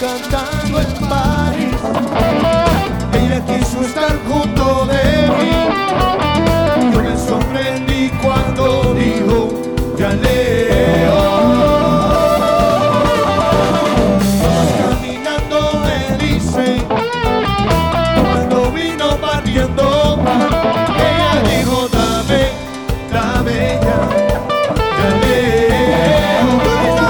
cantando en París. Ella quiso estar junto de